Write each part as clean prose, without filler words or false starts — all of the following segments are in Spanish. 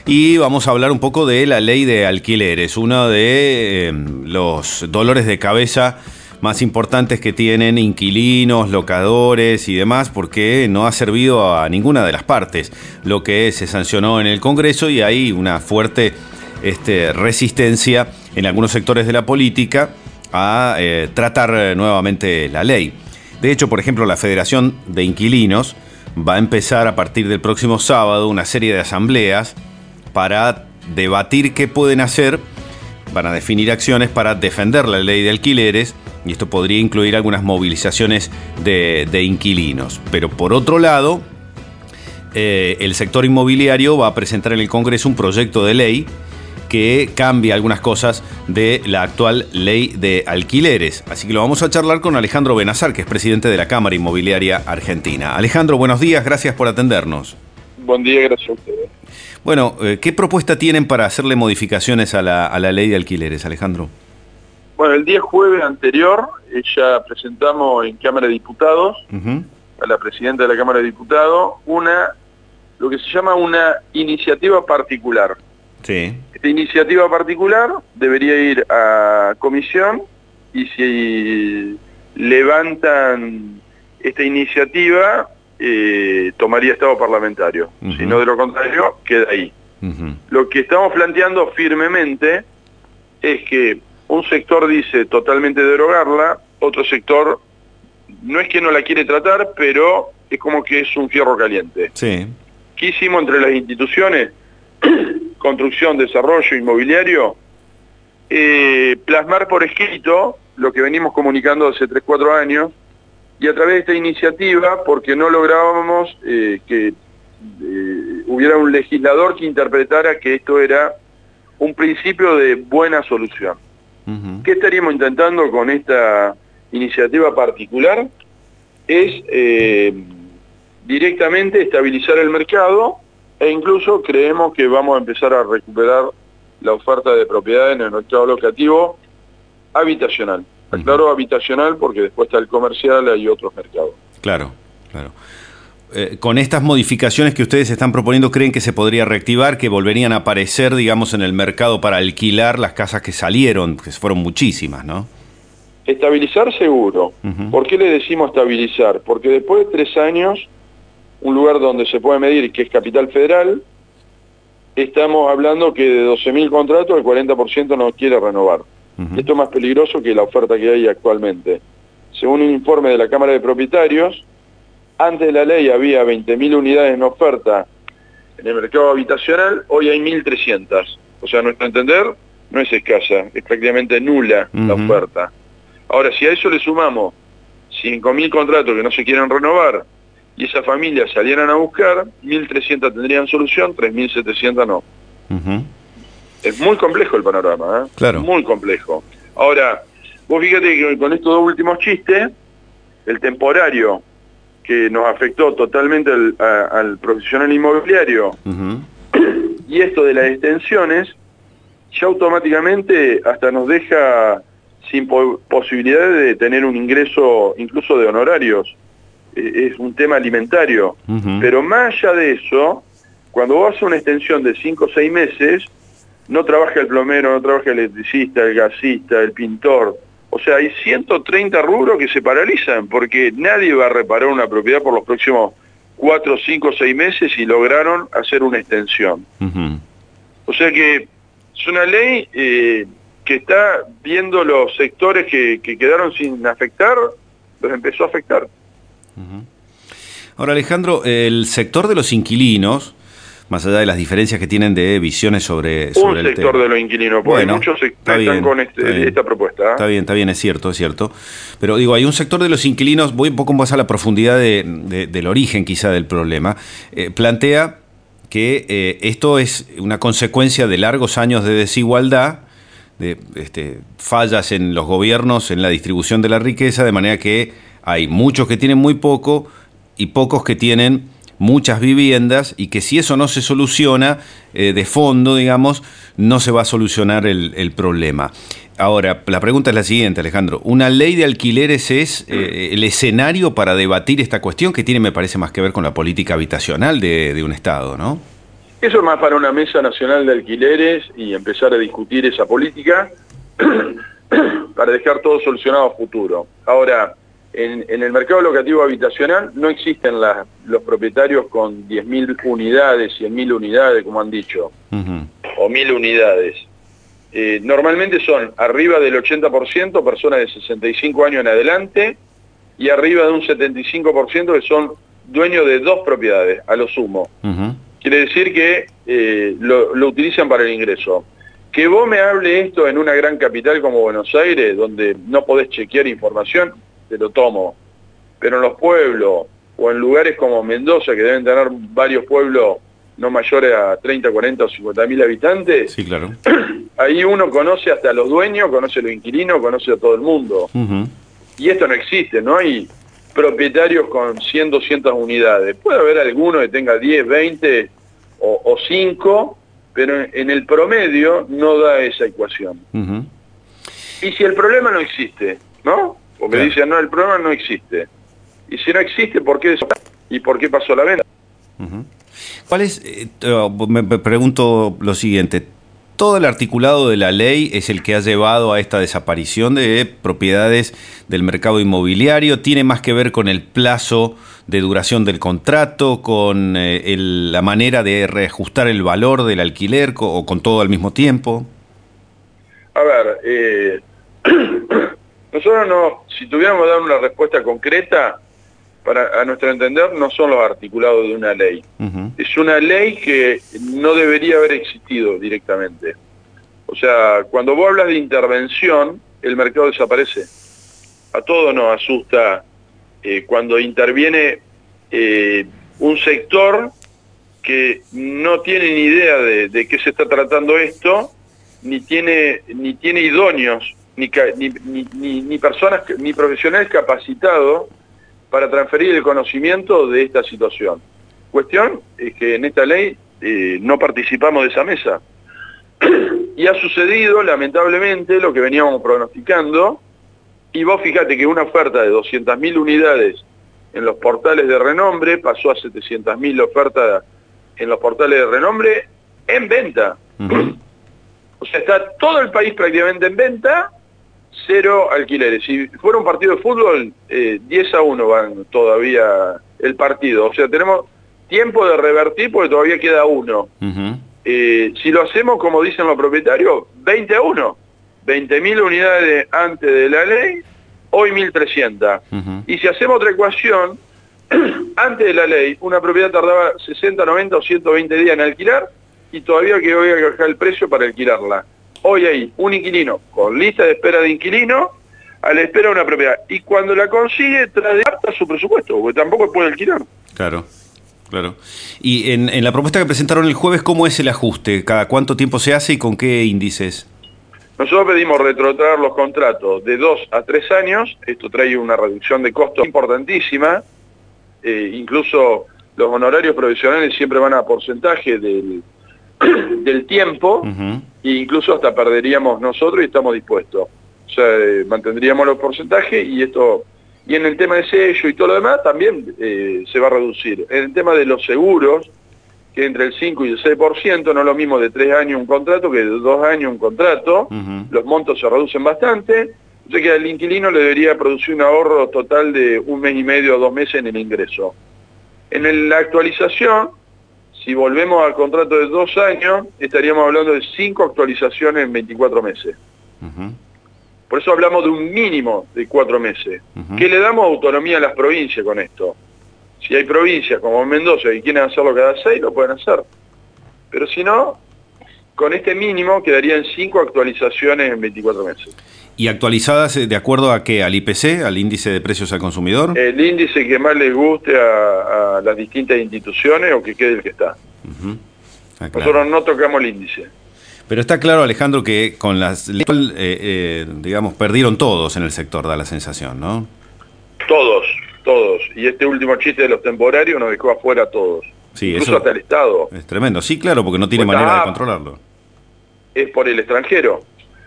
Y vamos a hablar un poco de la ley de alquileres, uno de los dolores de cabeza más importantes que tienen inquilinos, locadores y demás, porque no ha servido a ninguna de las partes lo que se sancionó en el Congreso y hay una fuerte resistencia en algunos sectores de la política a tratar nuevamente la ley. De hecho, por ejemplo, la Federación de Inquilinos va a empezar a partir del próximo sábado una serie de asambleas para debatir qué pueden hacer, van a definir acciones para defender la ley de alquileres, y esto podría incluir algunas movilizaciones de inquilinos. Pero por otro lado, el sector inmobiliario va a presentar en el Congreso un proyecto de ley que cambia algunas cosas de la actual ley de alquileres. Así que lo vamos a charlar con Alejandro Benazar, que es presidente de la Cámara Inmobiliaria Argentina. Alejandro, buenos días, gracias por atendernos. Buen día, gracias a ustedes. Bueno, ¿qué propuesta tienen para hacerle modificaciones a la ley de alquileres, Alejandro? Bueno, el día jueves anterior ya presentamos en Cámara de Diputados, a la presidenta de la Cámara de Diputados, lo que se llama una iniciativa particular. Sí. Esta iniciativa particular debería ir a comisión y si levantan esta iniciativa, tomaría estado parlamentario. Si no, de lo contrario, queda ahí. Lo que estamos planteando firmemente es que un sector dice totalmente derogarla, otro sector no es que no la quiere tratar, pero es como que es un fierro caliente. Sí. ¿Qué hicimos entre las instituciones? Construcción, desarrollo, inmobiliario, plasmar por escrito lo que venimos comunicando hace 3-4 años, y a través de esta iniciativa, porque no lográbamos que hubiera un legislador que interpretara que esto era un principio de buena solución. ¿Qué estaríamos intentando con esta iniciativa particular? Es directamente estabilizar el mercado, e incluso creemos que vamos a empezar a recuperar la oferta de propiedades en el mercado locativo habitacional. Aclaro habitacional porque después está el comercial, hay otros mercados. Claro, claro. Con estas modificaciones que ustedes están proponiendo, ¿creen que se podría reactivar, que volverían a aparecer, digamos, en el mercado para alquilar las casas que salieron, que fueron muchísimas, ¿no? Estabilizar seguro. ¿Por qué le decimos estabilizar? Porque después de 3 años, un lugar donde se puede medir, que es Capital Federal, estamos hablando que de 12.000 contratos, el 40% no quiere renovar. Esto es más peligroso que la oferta que hay actualmente. Según un informe de la Cámara de Propietarios, antes de la ley había 20.000 unidades en oferta en el mercado habitacional, hoy hay 1.300. O sea, a nuestro entender, no es escasa, es prácticamente nula la oferta. Ahora, si a eso le sumamos 5.000 contratos que no se quieren renovar, y esas familias salieran a buscar, 1.300 tendrían solución, 3.700 no. Es muy complejo el panorama, ¿eh? Claro. Muy complejo. Ahora, vos fíjate que con estos 2 últimos chistes, el temporario que nos afectó totalmente al profesional inmobiliario, y esto de las extensiones, ya automáticamente hasta nos deja sin posibilidad de tener un ingreso incluso de honorarios. Es un tema alimentario. Pero más allá de eso, cuando vos haces una extensión de 5 o 6 meses, no trabaja el plomero, no trabaja el electricista, el gasista, el pintor. O sea, hay 130 rubros que se paralizan porque nadie va a reparar una propiedad por los próximos 4, 5, 6 meses y lograron hacer una extensión. O sea que es una ley que está viendo los sectores que quedaron sin afectar, los empezó a afectar. Ahora, Alejandro, el sector de los inquilinos, más allá de las diferencias que tienen de visiones sobre el tema. Un sector de los inquilinos, porque bueno, muchos están con esta propuesta. Está bien, es cierto. Pero digo, hay un sector de los inquilinos, voy un poco más a la profundidad del origen quizá del problema, plantea que esto es una consecuencia de largos años de desigualdad, de fallas en los gobiernos, en la distribución de la riqueza, de manera que hay muchos que tienen muy poco y pocos que tienen muchas viviendas, y que si eso no se soluciona de fondo, digamos, no se va a solucionar el problema. Ahora, la pregunta es la siguiente, Alejandro. ¿Una ley de alquileres es el escenario para debatir esta cuestión que tiene, me parece, más que ver con la política habitacional de un Estado, no? Eso es más para una mesa nacional de alquileres y empezar a discutir esa política para dejar todo solucionado a futuro. Ahora, en el mercado locativo habitacional no existen los propietarios con 10.000 unidades, 100.000 unidades, como han dicho, o 1.000 unidades. Normalmente son arriba del 80% personas de 65 años en adelante y arriba de un 75% que son dueños de 2 propiedades, a lo sumo. Quiere decir que lo utilizan para el ingreso. Que vos me hable esto en una gran capital como Buenos Aires, donde no podés chequear información, te lo tomo. Pero en los pueblos, o en lugares como Mendoza, que deben tener varios pueblos no mayores a 30, 40 o 50.000 habitantes, sí, claro. Ahí uno conoce hasta a los dueños, conoce a los inquilinos, conoce a todo el mundo. Y esto no existe, no hay propietarios con 100, 200 unidades. Puede haber alguno que tenga 10, 20 o 5, pero en el promedio no da esa ecuación. Y si el problema no existe, ¿no? Porque claro, dicen, no, el problema no existe. Y si no existe, ¿por qué y por qué pasó la venta? ¿Cuál es, me pregunto lo siguiente, todo el articulado de la ley es el que ha llevado a esta desaparición de propiedades del mercado inmobiliario? ¿Tiene más que ver con el plazo de duración del contrato, con la manera de reajustar el valor del alquiler o con todo al mismo tiempo? A ver, nosotros no, si tuviéramos que dar una respuesta concreta, a nuestro entender, no son los articulados de una ley. Es una ley que no debería haber existido directamente. O sea, cuando vos hablas de intervención, el mercado desaparece. A todos nos asusta cuando interviene un sector que no tiene ni idea de qué se está tratando esto, ni tiene idóneos, ni personas, ni profesionales capacitados para transferir el conocimiento de esta situación. Cuestión es que en esta ley no participamos de esa mesa. Y ha sucedido, lamentablemente, lo que veníamos pronosticando, y vos fíjate que una oferta de 200.000 unidades en los portales de renombre pasó a 700.000 ofertas en los portales de renombre en venta. O sea, está todo el país prácticamente en venta, 0 alquileres. Si fuera un partido de fútbol, 10-1 van todavía el partido. O sea, tenemos tiempo de revertir porque todavía queda 1. Si lo hacemos como dicen los propietarios, 20-1. 20.000 unidades antes de la ley, hoy 1.300. Y si hacemos otra ecuación, antes de la ley, una propiedad tardaba 60, 90 o 120 días en alquilar y todavía que voy a bajar el precio para alquilarla. Hoy hay un inquilino con lista de espera de inquilino a la espera de una propiedad. Y cuando la consigue, trae de alta su presupuesto, porque tampoco puede alquilar. Claro, claro. Y en la propuesta que presentaron el jueves, ¿cómo es el ajuste? ¿Cada cuánto tiempo se hace y con qué índices? Nosotros pedimos retrotraer los contratos de 2 a 3 años. Esto trae una reducción de costos importantísima. Incluso los honorarios profesionales siempre van a porcentaje del tiempo, e incluso hasta perderíamos nosotros y estamos dispuestos. O sea, mantendríamos los porcentajes y en el tema de sello y todo lo demás también se va a reducir. En el tema de los seguros, que entre el 5 y el 6%, no es lo mismo de 3 años un contrato que de 2 años un contrato, los montos se reducen bastante, o sea que al inquilino le debería producir un ahorro total de 1 mes y medio o 2 meses en el ingreso. En la actualización, si volvemos al contrato de 2 años, estaríamos hablando de 5 actualizaciones en 24 meses. Por eso hablamos de un mínimo de 4 meses. Que le damos autonomía a las provincias con esto. Si hay provincias como Mendoza que quieren hacerlo cada 6, lo pueden hacer. Pero si no, con este mínimo quedarían 5 actualizaciones en 24 meses. ¿Y actualizadas de acuerdo a qué? ¿Al IPC, al índice de precios al consumidor? El índice que más les guste a las distintas instituciones o que quede el que está. Claro. Nosotros no tocamos el índice. Pero está claro, Alejandro, que con las digamos, perdieron todos en el sector, da la sensación, ¿no? Todos. Y este último chiste de los temporarios nos dejó afuera a todos. Sí, incluso eso hasta el Estado. Es tremendo. Sí, claro, porque no tiene manera de controlarlo. Es por el extranjero.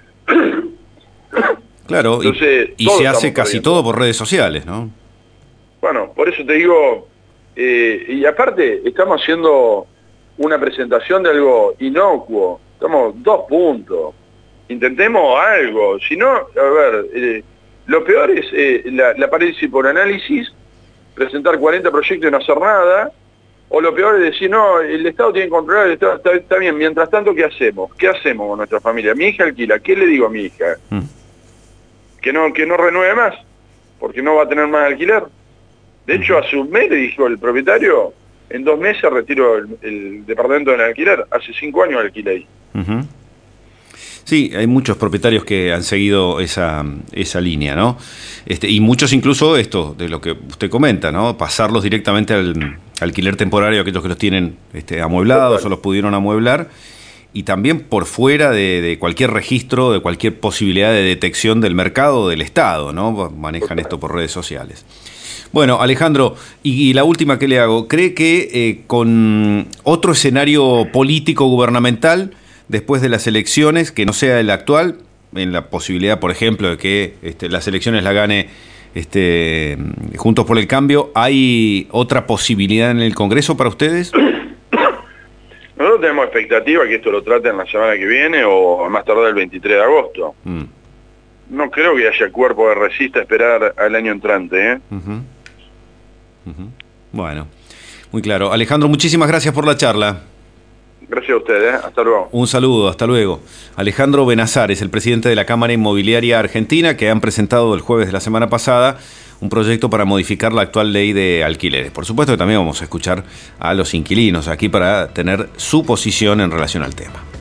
Claro, entonces, y se hace casi todo por redes sociales, ¿no? Bueno, por eso te digo, y aparte estamos haciendo una presentación de algo inocuo. Estamos 2 puntos. Intentemos algo. Si no, a ver, lo peor es la parálisis por análisis, presentar 40 proyectos y no hacer nada. O lo peor es decir, no, el Estado tiene que controlar, el Estado está bien. Mientras tanto, ¿qué hacemos? ¿Qué hacemos con nuestra familia? Mi hija alquila. ¿Qué le digo a mi hija? Que no renueve más, porque no va a tener más alquiler. De hecho, hace un mes le dijo el propietario, en 2 meses retiro el departamento del alquiler. Hace 5 años alquilé ahí. Sí, hay muchos propietarios que han seguido esa línea, ¿no? Y muchos incluso esto, de lo que usted comenta, ¿no? Pasarlos directamente al alquiler temporario, aquellos que los tienen amueblados o los pudieron amueblar, y también por fuera de cualquier registro, de cualquier posibilidad de detección del mercado del Estado, ¿no? Manejan esto por redes sociales. Bueno, Alejandro, y la última que le hago, ¿cree que con otro escenario político gubernamental, después de las elecciones, que no sea el actual, en la posibilidad, por ejemplo, de que las elecciones la gane Juntos por el Cambio, ¿hay otra posibilidad en el Congreso para ustedes? Nosotros tenemos expectativa que esto lo traten la semana que viene o más tardar el 23 de agosto. No creo que haya cuerpo que resista a esperar al año entrante, ¿eh? Bueno, muy claro. Alejandro, muchísimas gracias por la charla. Gracias a ustedes, hasta luego. Un saludo, hasta luego. Alejandro Benazar es el presidente de la Cámara Inmobiliaria Argentina, que han presentado el jueves de la semana pasada un proyecto para modificar la actual ley de alquileres. Por supuesto que también vamos a escuchar a los inquilinos aquí para tener su posición en relación al tema.